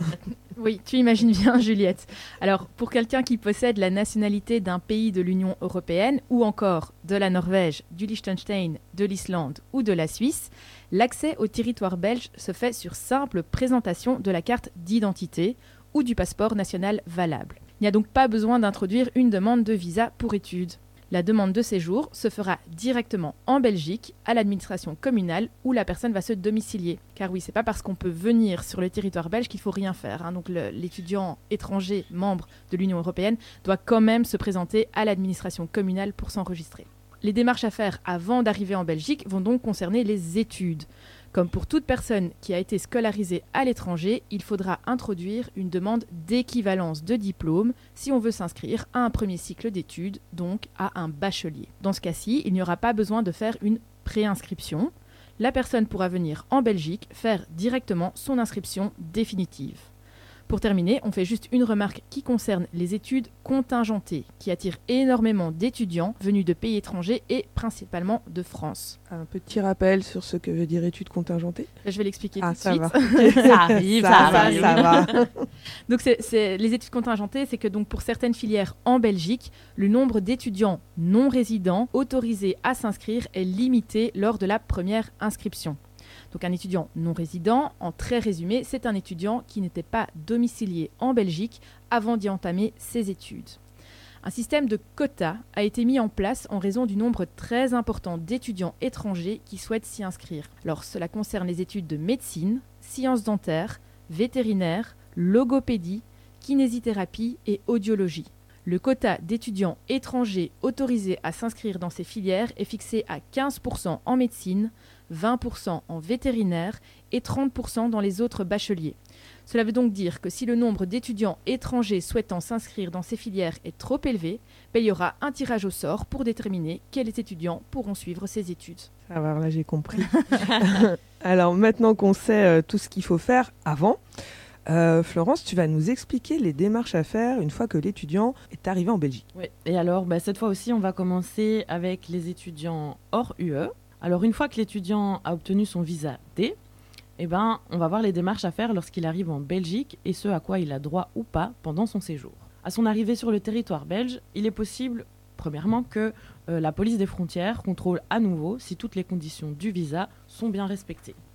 [SPEAKER 1] Oui, tu imagines bien, Juliette. Alors, pour quelqu'un qui possède la nationalité d'un pays de l'Union européenne ou encore de la Norvège, du Liechtenstein, de l'Islande ou de la Suisse, l'accès au territoire belge se fait sur simple présentation de la carte d'identité ou du passeport national valable. Il n'y a donc pas besoin d'introduire une demande de visa pour études. La demande de séjour se fera directement en Belgique, à l'administration communale, où la personne va se domicilier. Car oui, c'est pas parce qu'on peut venir sur le territoire belge qu'il faut rien faire. Donc l'étudiant étranger, membre de l'Union européenne, doit quand même se présenter à l'administration communale pour s'enregistrer. Les démarches à faire avant d'arriver en Belgique vont donc concerner les études. Comme pour toute personne qui a été scolarisée à l'étranger, il faudra introduire une demande d'équivalence de diplôme si on veut s'inscrire à un premier cycle d'études, donc à un bachelier. Dans ce cas-ci, il n'y aura pas besoin de faire une préinscription. La personne pourra venir en Belgique faire directement son inscription définitive. Pour terminer, on fait juste une remarque qui concerne les études contingentées, qui attirent énormément d'étudiants venus de pays étrangers et principalement de France.
[SPEAKER 3] Un petit rappel sur ce que veut dire études contingentées.
[SPEAKER 1] Je vais l'expliquer tout de
[SPEAKER 3] ça
[SPEAKER 1] suite.
[SPEAKER 3] Va.
[SPEAKER 4] Ça arrive.
[SPEAKER 3] Ça va.
[SPEAKER 1] Donc les études contingentées, c'est que donc pour certaines filières en Belgique, le nombre d'étudiants non résidents autorisés à s'inscrire est limité lors de la première inscription. Donc un étudiant non résident, en très résumé, c'est un étudiant qui n'était pas domicilié en Belgique avant d'y entamer ses études. Un système de quotas a été mis en place en raison du nombre très important d'étudiants étrangers qui souhaitent s'y inscrire. Alors cela concerne les études de médecine, sciences dentaires, vétérinaire, logopédie, kinésithérapie et audiologie. Le quota d'étudiants étrangers autorisés à s'inscrire dans ces filières est fixé à 15% en médecine, 20% en vétérinaire et 30% dans les autres bacheliers. Cela veut donc dire que si le nombre d'étudiants étrangers souhaitant s'inscrire dans ces filières est trop élevé, il y aura un tirage au sort pour déterminer quels étudiants pourront suivre ces études.
[SPEAKER 3] Ça va, là j'ai compris. Alors maintenant qu'on sait tout ce qu'il faut faire avant, Florence, tu vas nous expliquer les démarches à faire une fois que l'étudiant est arrivé en Belgique.
[SPEAKER 4] Oui, et alors cette fois aussi on va commencer avec les étudiants hors UE. Alors une fois que l'étudiant a obtenu son visa D, on va voir les démarches à faire lorsqu'il arrive en Belgique et ce à quoi il a droit ou pas pendant son séjour. À son arrivée sur le territoire belge, il est possible, premièrement, que la police des frontières contrôle à nouveau si toutes les conditions du visa sont bien respectées.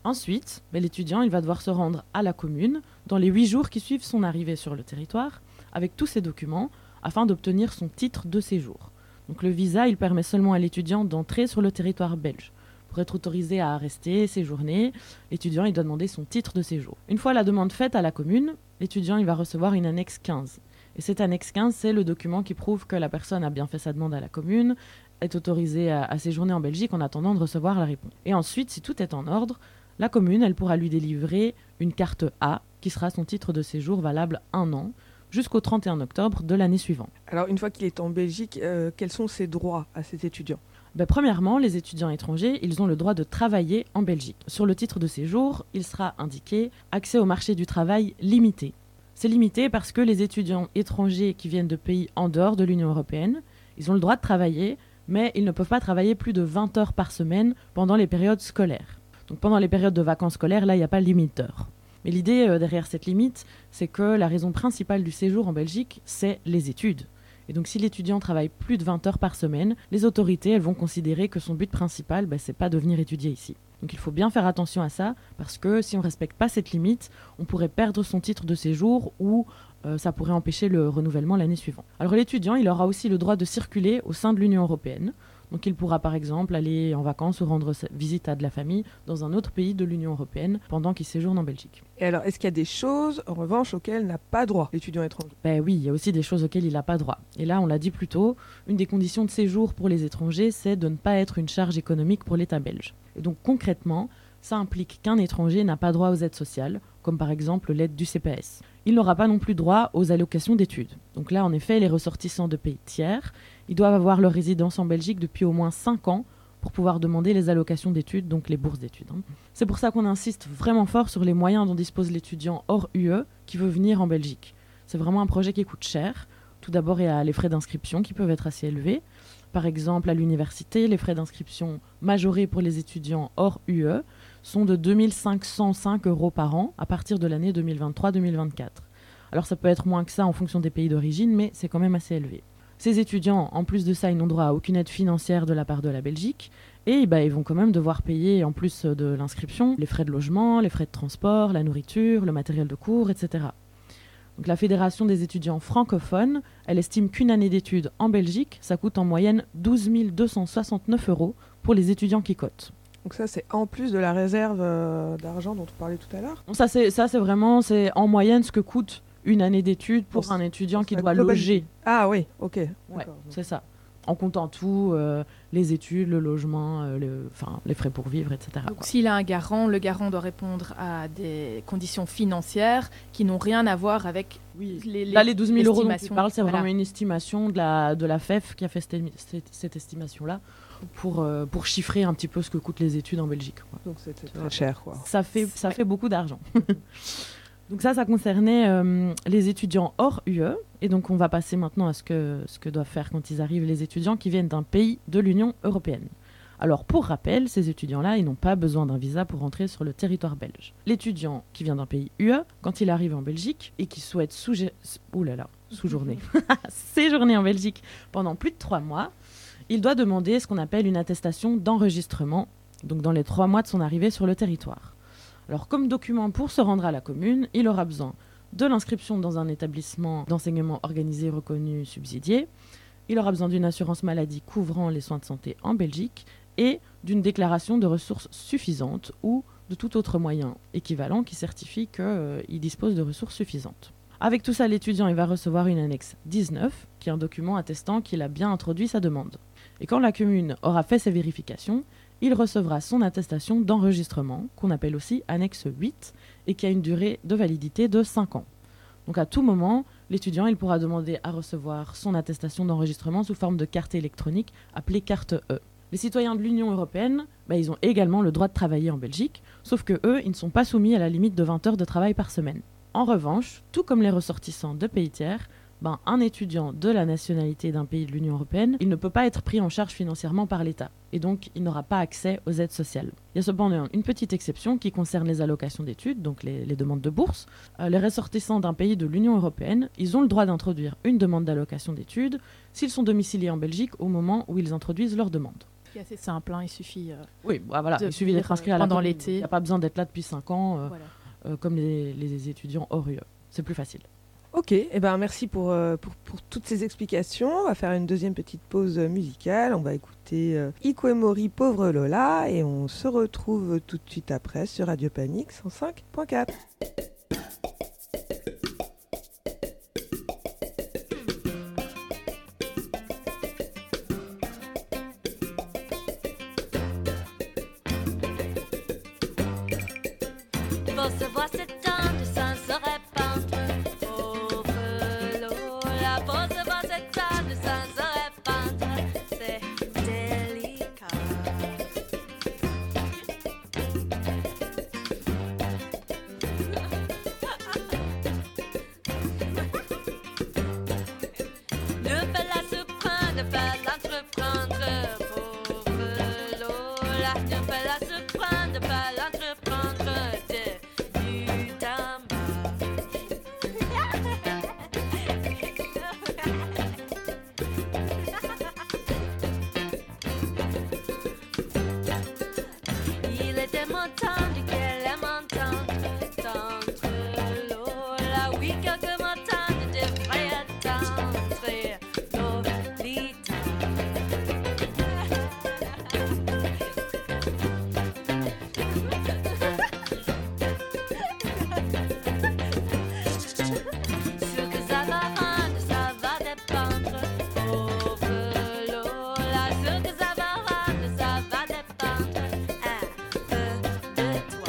[SPEAKER 4] Ensuite, l'étudiant il va devoir se rendre à la commune dans les 8 jours qui suivent son arrivée sur le territoire avec tous ses documents afin d'obtenir son titre de séjour. Donc le visa, il permet seulement à l'étudiant d'entrer sur le territoire belge. Pour être autorisé à rester, séjourner, l'étudiant il doit demander son titre de séjour. Une fois la demande faite à la commune, l'étudiant il va recevoir une annexe 15. Et cette annexe 15, c'est le document qui prouve que la personne a bien fait sa demande à la commune, est autorisée à séjourner en Belgique en attendant de recevoir la réponse. Et ensuite, si tout est en ordre, la commune elle pourra lui délivrer une carte A, qui sera son titre de séjour valable 1 an, jusqu'au 31 octobre de l'année suivante.
[SPEAKER 3] Alors, une fois qu'il est en Belgique, quels sont ses droits à ces étudiants ?
[SPEAKER 4] Premièrement, les étudiants étrangers, ils ont le droit de travailler en Belgique. Sur le titre de séjour, il sera indiqué « accès au marché du travail limité ». C'est limité parce que les étudiants étrangers qui viennent de pays en dehors de l'Union européenne, ils ont le droit de travailler, mais ils ne peuvent pas travailler plus de 20 heures par semaine pendant les périodes scolaires. Donc pendant les périodes de vacances scolaires, là, il n'y a pas de limite d'heures. Mais l'idée derrière cette limite, c'est que la raison principale du séjour en Belgique, c'est les études. Et donc si l'étudiant travaille plus de 20 heures par semaine, les autorités elles vont considérer que son but principal, c'est pas de venir étudier ici. Donc il faut bien faire attention à ça, parce que si on ne respecte pas cette limite, on pourrait perdre son titre de séjour ou ça pourrait empêcher le renouvellement l'année suivante. Alors l'étudiant, il aura aussi le droit de circuler au sein de l'Union européenne. Donc il pourra par exemple aller en vacances ou rendre visite à de la famille dans un autre pays de l'Union européenne pendant qu'il séjourne en Belgique.
[SPEAKER 3] Et alors, est-ce qu'il y a des choses, en revanche, auxquelles n'a pas droit l'étudiant étranger ?
[SPEAKER 4] Oui, il y a aussi des choses auxquelles il n'a pas droit. Et là, on l'a dit plus tôt, une des conditions de séjour pour les étrangers, c'est de ne pas être une charge économique pour l'État belge. Et donc concrètement, ça implique qu'un étranger n'a pas droit aux aides sociales, comme par exemple l'aide du CPS. Il n'aura pas non plus droit aux allocations d'études. Donc là, en effet, les ressortissants de pays tiers, ils doivent avoir leur résidence en Belgique depuis au moins 5 ans pour pouvoir demander les allocations d'études, donc les bourses d'études. C'est pour ça qu'on insiste vraiment fort sur les moyens dont dispose l'étudiant hors UE qui veut venir en Belgique. C'est vraiment un projet qui coûte cher. Tout d'abord, il y a les frais d'inscription qui peuvent être assez élevés. Par exemple, à l'université, les frais d'inscription majorés pour les étudiants hors UE sont de 2 505 € par an à partir de l'année 2023-2024. Alors ça peut être moins que ça en fonction des pays d'origine, mais c'est quand même assez élevé. Ces étudiants, en plus de ça, ils n'ont droit à aucune aide financière de la part de la Belgique et ils vont quand même devoir payer, en plus de l'inscription, les frais de logement, les frais de transport, la nourriture, le matériel de cours, etc. Donc la Fédération des étudiants francophones, elle estime qu'une année d'études en Belgique, ça coûte en moyenne 12 269 € pour les étudiants qui cotent.
[SPEAKER 3] Donc ça, c'est en plus de la réserve d'argent dont on parlait tout à l'heure ?
[SPEAKER 4] Ça, c'est vraiment en moyenne ce que coûte une année d'études pour un étudiant qui doit loger.
[SPEAKER 3] Ah oui, ok.
[SPEAKER 4] Ouais, c'est ça. En comptant tout, les études, le logement, les frais pour vivre, etc.
[SPEAKER 1] Donc s'il a un garant, le garant doit répondre à des conditions financières qui n'ont rien à voir avec les
[SPEAKER 4] 12 000 € dont tu parles, c'est vraiment une estimation de la FEF qui a fait cette estimation-là pour chiffrer un petit peu ce que coûtent les études en Belgique. Quoi.
[SPEAKER 3] Donc c'est très cher, quoi.
[SPEAKER 4] Ça fait beaucoup d'argent. Donc ça concernait les étudiants hors UE. Et donc on va passer maintenant à ce que doivent faire quand ils arrivent les étudiants qui viennent d'un pays de l'Union européenne. Alors pour rappel, ces étudiants-là, ils n'ont pas besoin d'un visa pour rentrer sur le territoire belge. L'étudiant qui vient d'un pays UE, quand il arrive en Belgique et qui souhaite séjourner en Belgique pendant plus de 3 mois, il doit demander ce qu'on appelle une attestation d'enregistrement, donc dans les 3 mois de son arrivée sur le territoire. Alors comme document pour se rendre à la commune, il aura besoin de l'inscription dans un établissement d'enseignement organisé, reconnu, subsidié. Il aura besoin d'une assurance maladie couvrant les soins de santé en Belgique et d'une déclaration de ressources suffisantes ou de tout autre moyen équivalent qui certifie qu'il dispose de ressources suffisantes. Avec tout ça, l'étudiant il va recevoir une annexe 19, qui est un document attestant qu'il a bien introduit sa demande. Et quand la commune aura fait ses vérifications, il recevra son attestation d'enregistrement, qu'on appelle aussi annexe 8, et qui a une durée de validité de 5 ans. Donc à tout moment, l'étudiant il pourra demander à recevoir son attestation d'enregistrement sous forme de carte électronique appelée carte E. Les citoyens de l'Union européenne, ils ont également le droit de travailler en Belgique, sauf que eux, ils ne sont pas soumis à la limite de 20 heures de travail par semaine. En revanche, tout comme les ressortissants de pays tiers, un étudiant de la nationalité d'un pays de l'Union européenne, il ne peut pas être pris en charge financièrement par l'État. Et donc, il n'aura pas accès aux aides sociales. Il y a cependant une petite exception qui concerne les allocations d'études, donc les demandes de bourse. Les ressortissants d'un pays de l'Union européenne, ils ont le droit d'introduire une demande d'allocation d'études s'ils sont domiciliés en Belgique au moment où ils introduisent leur demande.
[SPEAKER 1] C'est assez simple, hein, il suffit
[SPEAKER 4] Oui, voilà,
[SPEAKER 1] de
[SPEAKER 4] il suffit d'être inscrit à la
[SPEAKER 1] pendant
[SPEAKER 4] commune.
[SPEAKER 1] l'été.
[SPEAKER 4] Il n'y a pas besoin d'être là depuis 5 ans,
[SPEAKER 1] Voilà.
[SPEAKER 4] comme les étudiants hors UE. C'est plus facile.
[SPEAKER 3] Ok, merci pour toutes ces explications. On va faire une deuxième petite pause musicale. On va écouter Iko & Pauvre Lola et on se retrouve tout de suite après sur Radio Panique 105.4.
[SPEAKER 5] Pour se voir s'étendre sans se répandre, pauvre Lola. Pour se voir s'étendre sans se répandre, c'est délicat. Ne pas la surprendre, pas l'entreprendre, pauvre Lola. Ne pas la surprendre, pas l'entreprendre. Il était m'entendre qu'elle aime entendre, tendre Lola. Oui, quelques m'entendre devrait attendre, Lolita. Ce que ça va rendre, ça va dépendre, pauvre Lola. Ce que ça va rendre, ça va dépendre un peu de toi.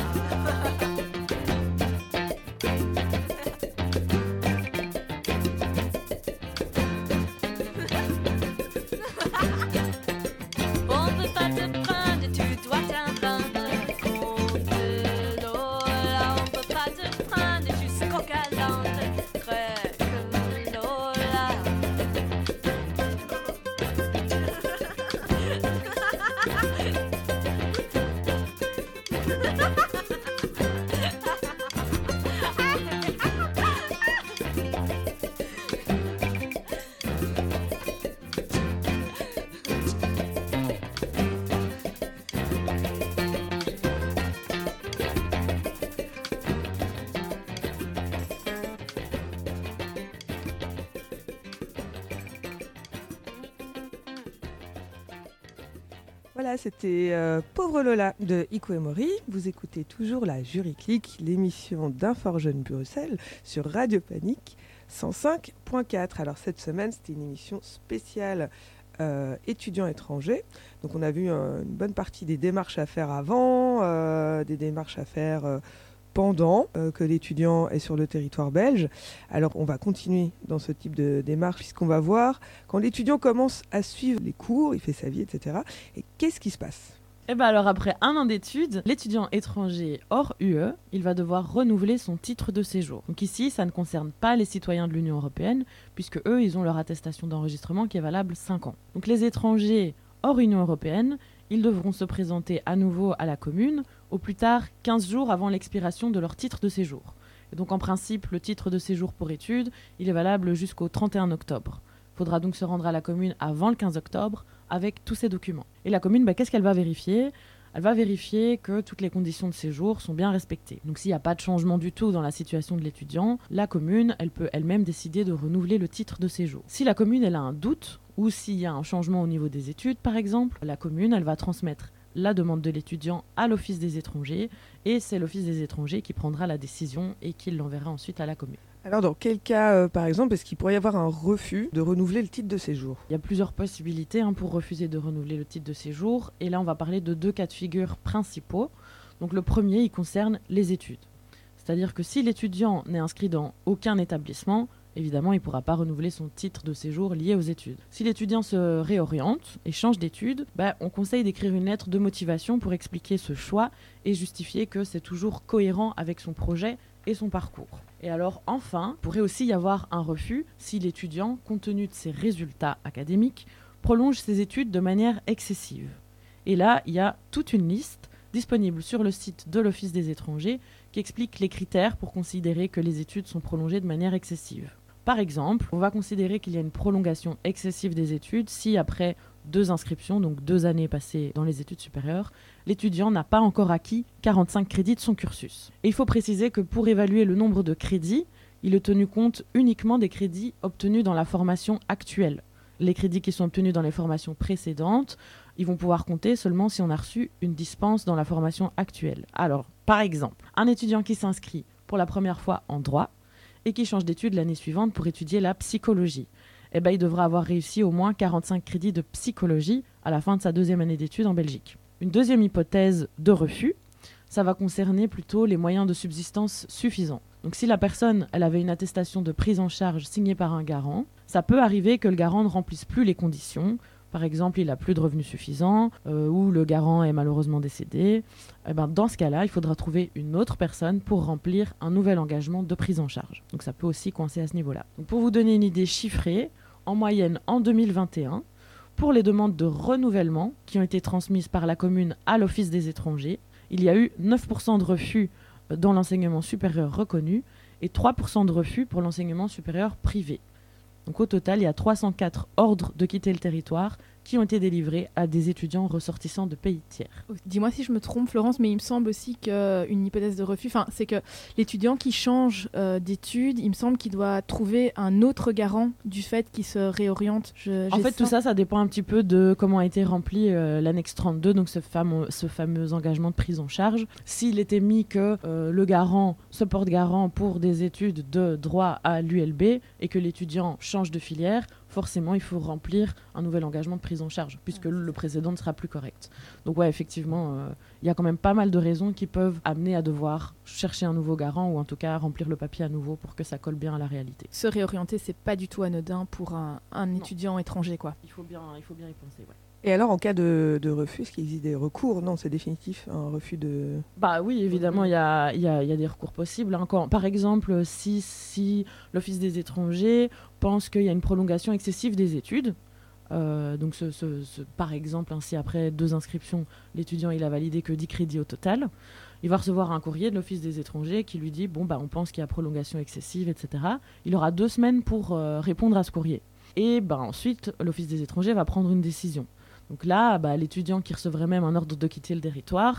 [SPEAKER 5] On peut pas te prendre, tu dois t'en rendre compte, Lola. On peut pas te prendre jusqu'au calendrier, Lola.
[SPEAKER 3] Voilà, c'était Pauvre Lola de Iko & Mori. Vous écoutez toujours la Jury Click, l'émission d'Inforjeune Bruxelles sur Radio Panique 105.4. Alors cette semaine, c'était une émission spéciale étudiants étrangers. Donc on a vu une bonne partie des démarches à faire avant, des démarches à faire pendant que l'étudiant est sur le territoire belge. Alors on va continuer dans ce type de démarche puisqu'on va voir quand l'étudiant commence à suivre les cours, il fait sa vie, etc. Et qu'est-ce qui se passe ?
[SPEAKER 4] Et alors après un an d'études, l'étudiant étranger hors UE, il va devoir renouveler son titre de séjour. Donc ici, ça ne concerne pas les citoyens de l'Union européenne, puisque eux, ils ont leur attestation d'enregistrement qui est valable 5 ans. Donc les étrangers hors Union européenne, ils devront se présenter à nouveau à la commune, au plus tard 15 jours avant l'expiration de leur titre de séjour. Et donc en principe, le titre de séjour pour études, il est valable jusqu'au 31 octobre. Il faudra donc se rendre à la commune avant le 15 octobre avec tous ces documents. Et la commune, qu'est-ce qu'elle va vérifier ? Elle va vérifier que toutes les conditions de séjour sont bien respectées. Donc s'il n'y a pas de changement du tout dans la situation de l'étudiant, la commune, elle peut elle-même décider de renouveler le titre de séjour. Si la commune, elle a un doute, ou s'il y a un changement au niveau des études, par exemple, la commune, elle va transmettre la demande de l'étudiant à l'Office des étrangers, et c'est l'Office des étrangers qui prendra la décision et qui l'enverra ensuite à la commune.
[SPEAKER 3] Alors dans quel cas, par exemple, est-ce qu'il pourrait y avoir un refus de renouveler le titre de séjour ?
[SPEAKER 4] Il y a plusieurs possibilités pour refuser de renouveler le titre de séjour, et là on va parler de 2 cas de figure principaux. Donc le premier, il concerne les études. C'est-à-dire que si l'étudiant n'est inscrit dans aucun établissement, évidemment, il ne pourra pas renouveler son titre de séjour lié aux études. Si l'étudiant se réoriente et change d'études, on conseille d'écrire une lettre de motivation pour expliquer ce choix et justifier que c'est toujours cohérent avec son projet et son parcours. Et alors, enfin, il pourrait aussi y avoir un refus si l'étudiant, compte tenu de ses résultats académiques, prolonge ses études de manière excessive. Et là, il y a toute une liste disponible sur le site de l'Office des étrangers qui explique les critères pour considérer que les études sont prolongées de manière excessive. Par exemple, on va considérer qu'il y a une prolongation excessive des études si, après 2 inscriptions, donc 2 années passées dans les études supérieures, l'étudiant n'a pas encore acquis 45 crédits de son cursus. Et il faut préciser que pour évaluer le nombre de crédits, il est tenu compte uniquement des crédits obtenus dans la formation actuelle. Les crédits qui sont obtenus dans les formations précédentes, ils vont pouvoir compter seulement si on a reçu une dispense dans la formation actuelle. Alors, par exemple, un étudiant qui s'inscrit pour la première fois en droit et qui change d'études l'année suivante pour étudier la psychologie, il devra avoir réussi au moins 45 crédits de psychologie à la fin de sa 2e année d'études en Belgique. Une deuxième hypothèse de refus, ça va concerner plutôt les moyens de subsistance suffisants. Donc si la personne elle avait une attestation de prise en charge signée par un garant, ça peut arriver que le garant ne remplisse plus les conditions. Par exemple, il n'a plus de revenus suffisants ou le garant est malheureusement décédé. Dans ce cas-là, il faudra trouver une autre personne pour remplir un nouvel engagement de prise en charge. Donc ça peut aussi coincer à ce niveau-là. Donc, pour vous donner une idée chiffrée, en moyenne en 2021, pour les demandes de renouvellement qui ont été transmises par la commune à l'Office des étrangers, il y a eu 9% de refus dans l'enseignement supérieur reconnu et 3% de refus pour l'enseignement supérieur privé. Donc au total, il y a 304 ordres de quitter le territoire qui ont été délivrés à des étudiants ressortissants de pays tiers.
[SPEAKER 1] Dis-moi si je me trompe, Florence, mais il me semble aussi qu'une hypothèse de refus, c'est que l'étudiant qui change d'études, il me semble qu'il doit trouver un autre garant du fait qu'il se réoriente.
[SPEAKER 4] En fait, tout ça dépend un petit peu de comment a été rempli l'annexe 32, donc ce fameux engagement de prise en charge. S'il était mis que le garant se porte garant pour des études de droit à l'ULB et que l'étudiant change de filière, forcément, il faut remplir un nouvel engagement de prise en charge, puisque le précédent ne sera plus correct. Donc ouais, effectivement, il y a quand même pas mal de raisons qui peuvent amener à devoir chercher un nouveau garant, ou en tout cas remplir le papier à nouveau pour que ça colle bien à la réalité.
[SPEAKER 1] Se réorienter, c'est pas du tout anodin pour un étudiant étranger, quoi.
[SPEAKER 4] Il faut bien y penser, ouais.
[SPEAKER 3] Et alors, en cas de refus, est-ce qu'il existe des recours? Non, c'est définitif, un refus de...
[SPEAKER 4] Oui, évidemment, il y a des recours possibles. Par exemple, si l'Office des étrangers pense qu'il y a une prolongation excessive des études, donc par exemple, si après 2 inscriptions, l'étudiant il a validé que 10 crédits au total, il va recevoir un courrier de l'Office des étrangers qui lui dit on pense qu'il y a prolongation excessive, etc. Il aura 2 semaines pour répondre à ce courrier. Et ensuite, l'Office des étrangers va prendre une décision. Donc là, l'étudiant qui recevrait même un ordre de quitter le territoire,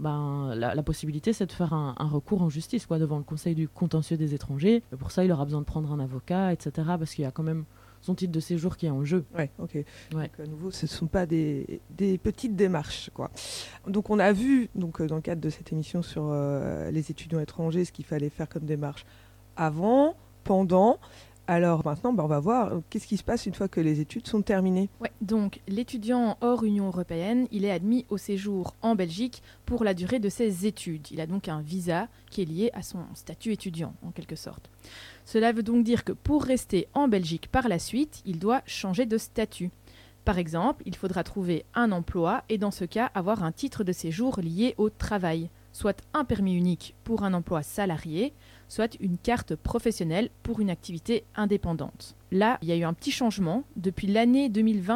[SPEAKER 4] la possibilité, c'est de faire un recours en justice devant le Conseil du contentieux des étrangers. Et pour ça, il aura besoin de prendre un avocat, etc. Parce qu'il y a quand même son titre de séjour qui est en jeu.
[SPEAKER 3] Ouais, ok.
[SPEAKER 4] Ouais.
[SPEAKER 3] Donc, à nouveau, ce ne sont pas des petites démarches, quoi. Donc, on a vu, dans le cadre de cette émission sur les étudiants étrangers, ce qu'il fallait faire comme démarche avant, pendant... Alors maintenant, on va voir qu'est-ce qui se passe une fois que les études sont terminées.
[SPEAKER 1] Ouais, donc l'étudiant hors Union européenne, il est admis au séjour en Belgique pour la durée de ses études. Il a donc un visa qui est lié à son statut étudiant, en quelque sorte. Cela veut donc dire que pour rester en Belgique par la suite, il doit changer de statut. Par exemple, il faudra trouver un emploi et dans ce cas avoir un titre de séjour lié au travail, soit un permis unique pour un emploi salarié, soit une carte professionnelle pour une activité indépendante. Là, il y a eu un petit changement depuis l'année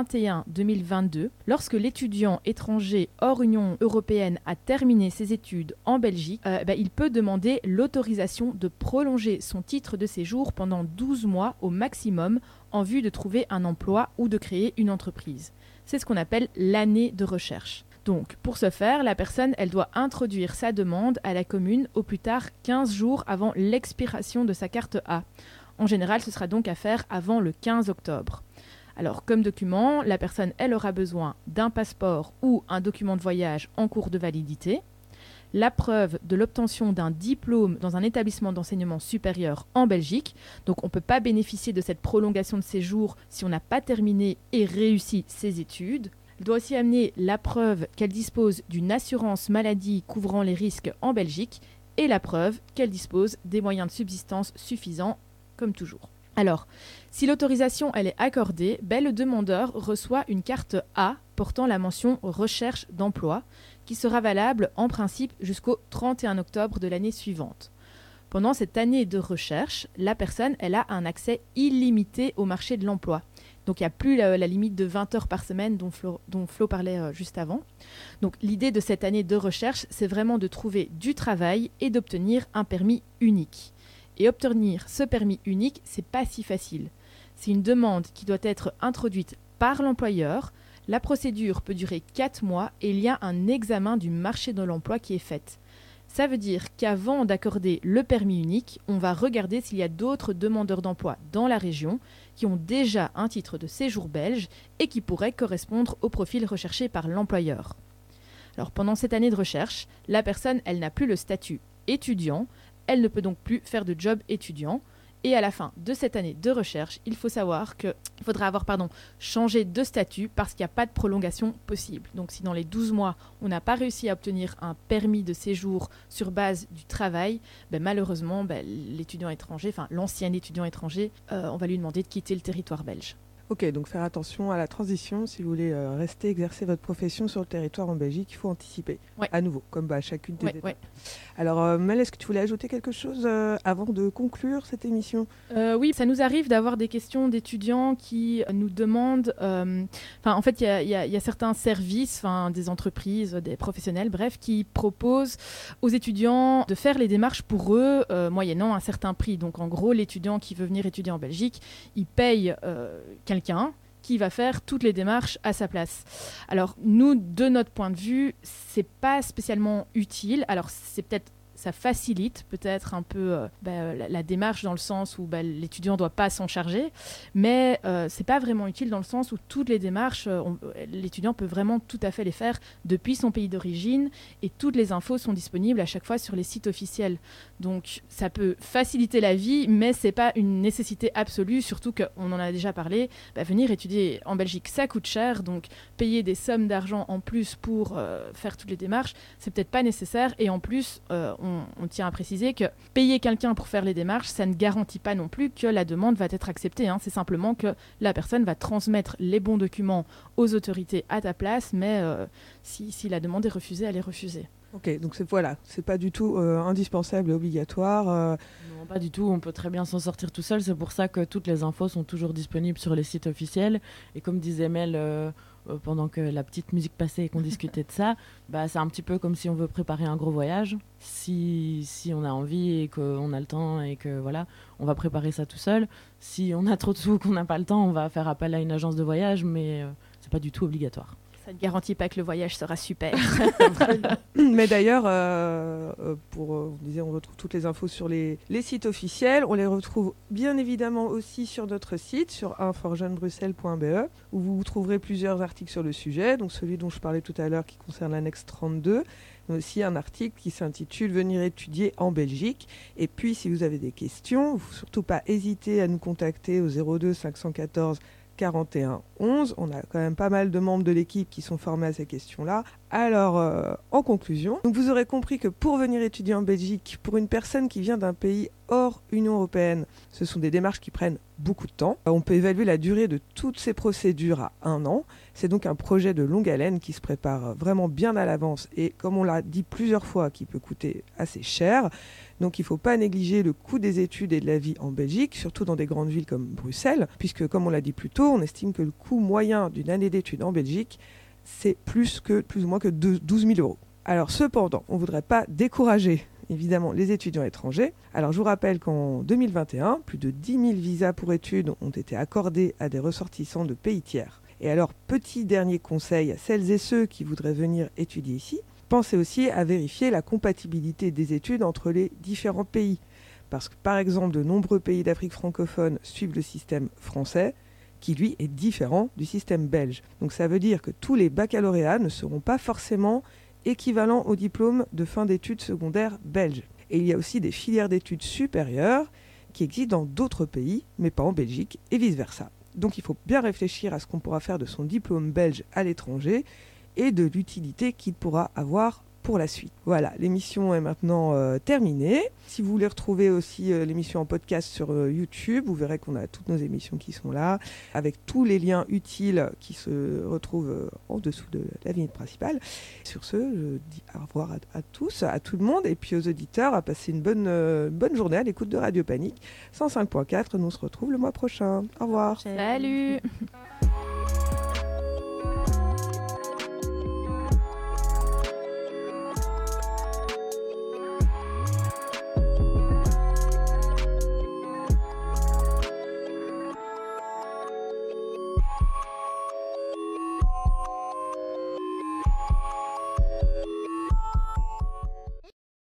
[SPEAKER 1] 2021-2022. Lorsque l'étudiant étranger hors Union européenne a terminé ses études en Belgique, il peut demander l'autorisation de prolonger son titre de séjour pendant 12 mois au maximum en vue de trouver un emploi ou de créer une entreprise. C'est ce qu'on appelle l'année de recherche. Donc, pour ce faire, la personne, elle doit introduire sa demande à la commune au plus tard 15 jours avant l'expiration de sa carte A. En général, ce sera donc à faire avant le 15 octobre. Alors, comme document, la personne, elle aura besoin d'un passeport ou un document de voyage en cours de validité, la preuve de l'obtention d'un diplôme dans un établissement d'enseignement supérieur en Belgique. Donc, on ne peut pas bénéficier de cette prolongation de séjour si on n'a pas terminé et réussi ses études. Elle doit aussi amener la preuve qu'elle dispose d'une assurance maladie couvrant les risques en Belgique et la preuve qu'elle dispose des moyens de subsistance suffisants, comme toujours. Alors, si l'autorisation elle est accordée, le demandeur reçoit une carte A portant la mention « Recherche d'emploi » qui sera valable en principe jusqu'au 31 octobre de l'année suivante. Pendant cette année de recherche, la personne elle a un accès illimité au marché de l'emploi. Donc il n'y a plus la limite de 20 heures par semaine dont Flo parlait juste avant. Donc l'idée de cette année de recherche, c'est vraiment de trouver du travail et d'obtenir un permis unique. Et obtenir ce permis unique, c'est pas si facile. C'est une demande qui doit être introduite par l'employeur. La procédure peut durer 4 mois et il y a un examen du marché de l'emploi qui est fait. Ça veut dire qu'avant d'accorder le permis unique, on va regarder s'il y a d'autres demandeurs d'emploi dans la région qui ont déjà un titre de séjour belge et qui pourraient correspondre au profil recherché par l'employeur. Alors pendant cette année de recherche, la personne, elle n'a plus le statut étudiant, elle ne peut donc plus faire de job étudiant. Et à la fin de cette année de recherche, il faut savoir qu'il faudra avoir changé de statut parce qu'il n'y a pas de prolongation possible. Donc si dans les 12 mois, on n'a pas réussi à obtenir un permis de séjour sur base du travail, malheureusement, l'étudiant étranger, l'ancien étudiant étranger, on va lui demander de quitter le territoire belge.
[SPEAKER 3] Ok, donc faire attention à la transition. Si vous voulez rester exercer votre profession sur le territoire en Belgique, il faut anticiper à nouveau, comme chacune des étapes. Alors Mel, est-ce que tu voulais ajouter quelque chose avant de conclure cette émission ?
[SPEAKER 1] Oui, ça nous arrive d'avoir des questions d'étudiants qui nous demandent... en fait, il y a certains services, des entreprises, des professionnels, bref, qui proposent aux étudiants de faire les démarches pour eux, moyennant un certain prix. Donc en gros, l'étudiant qui veut venir étudier en Belgique, il paye quelqu'un qui va faire toutes les démarches à sa place. Alors nous, de notre point de vue, c'est pas spécialement utile. Alors c'est peut-être ça facilite peut-être un peu la démarche dans le sens où l'étudiant ne doit pas s'en charger, mais c'est pas vraiment utile dans le sens où toutes les démarches, l'étudiant peut vraiment tout à fait les faire depuis son pays d'origine et toutes les infos sont disponibles à chaque fois sur les sites officiels. Donc ça peut faciliter la vie, mais c'est pas une nécessité absolue, surtout qu'on en a déjà parlé, venir étudier en Belgique, ça coûte cher, donc payer des sommes d'argent en plus pour faire toutes les démarches, c'est peut-être pas nécessaire, et en plus, on tient à préciser que payer quelqu'un pour faire les démarches, ça ne garantit pas non plus que la demande va être acceptée. C'est simplement que la personne va transmettre les bons documents aux autorités à ta place, mais si la demande est refusée, elle est refusée.
[SPEAKER 3] Ok, donc c'est pas du tout indispensable et obligatoire.
[SPEAKER 4] Non, pas du tout, on peut très bien s'en sortir tout seul, c'est pour ça que toutes les infos sont toujours disponibles sur les sites officiels, et comme disait Mel pendant que la petite musique passait et qu'on discutait de ça, c'est un petit peu comme si on veut préparer un gros voyage, si on a envie et qu'on a le temps et que voilà, on va préparer ça tout seul. Si on a trop de sous, qu'on n'a pas le temps, on va faire appel à une agence de voyage, mais c'est pas du tout obligatoire.
[SPEAKER 1] Ça ne garantit pas que le voyage sera super.
[SPEAKER 3] Mais d'ailleurs, on retrouve toutes les infos sur les sites officiels. On les retrouve bien évidemment aussi sur notre site, sur inforjeunebruxelles.be, où vous trouverez plusieurs articles sur le sujet. Donc celui dont je parlais tout à l'heure qui concerne l'annexe 32, mais aussi un article qui s'intitule « Venir étudier en Belgique ». Et puis, si vous avez des questions, il ne faut surtout pas hésiter à nous contacter au 02 514 41 11. On a quand même pas mal de membres de l'équipe qui sont formés à ces questions-là. Alors, en conclusion, donc vous aurez compris que pour venir étudier en Belgique, pour une personne qui vient d'un pays hors Union européenne, ce sont des démarches qui prennent beaucoup de temps. On peut évaluer la durée de toutes ces procédures à 1 an. C'est donc un projet de longue haleine qui se prépare vraiment bien à l'avance et, comme on l'a dit plusieurs fois, qui peut coûter assez cher. Donc il ne faut pas négliger le coût des études et de la vie en Belgique, surtout dans des grandes villes comme Bruxelles, puisque, comme on l'a dit plus tôt, on estime que le coût moyen d'une année d'études en Belgique, c'est plus ou moins que 12 000 €. Alors cependant, on ne voudrait pas décourager évidemment les étudiants étrangers. Alors je vous rappelle qu'en 2021, plus de 10 000 visas pour études ont été accordés à des ressortissants de pays tiers. Et alors, petit dernier conseil à celles et ceux qui voudraient venir étudier ici, pensez aussi à vérifier la compatibilité des études entre les différents pays. Parce que par exemple, de nombreux pays d'Afrique francophone suivent le système français, qui lui est différent du système belge. Donc ça veut dire que tous les baccalauréats ne seront pas forcément équivalents au diplôme de fin d'études secondaires belges. Et il y a aussi des filières d'études supérieures qui existent dans d'autres pays, mais pas en Belgique, et vice-versa. Donc il faut bien réfléchir à ce qu'on pourra faire de son diplôme belge à l'étranger et de l'utilité qu'il pourra avoir pour la suite. Voilà, l'émission est maintenant terminée. Si vous voulez retrouver aussi l'émission en podcast sur YouTube, vous verrez qu'on a toutes nos émissions qui sont là, avec tous les liens utiles qui se retrouvent en dessous de la vignette principale. Sur ce, je dis au revoir à tous, à tout le monde, et puis aux auditeurs, à passer une bonne journée à l'écoute de Radio Panique 105.4. Nous on se retrouve le mois prochain. Au revoir.
[SPEAKER 1] Salut.